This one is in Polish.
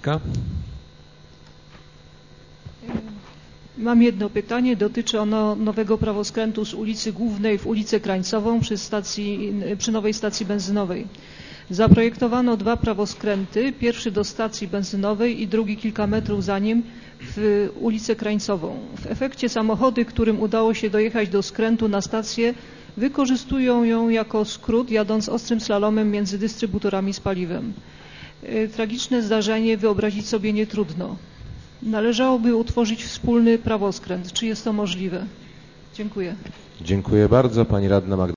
Mam jedno pytanie, dotyczy ono nowego prawoskrętu z ulicy Głównej w ulicę Krańcową przy nowej stacji benzynowej. Zaprojektowano 2 prawoskręty, pierwszy do stacji benzynowej i drugi kilka metrów za nim w ulicę Krańcową. W efekcie samochody, którym udało się dojechać do skrętu na stację, wykorzystują ją jako skrót, jadąc ostrym slalomem między dystrybutorami z paliwem. Tragiczne zdarzenie wyobrazić sobie nie trudno. Należałoby utworzyć wspólny prawoskręt. Czy jest to możliwe? Dziękuję. Dziękuję bardzo. Pani radna Magdalena.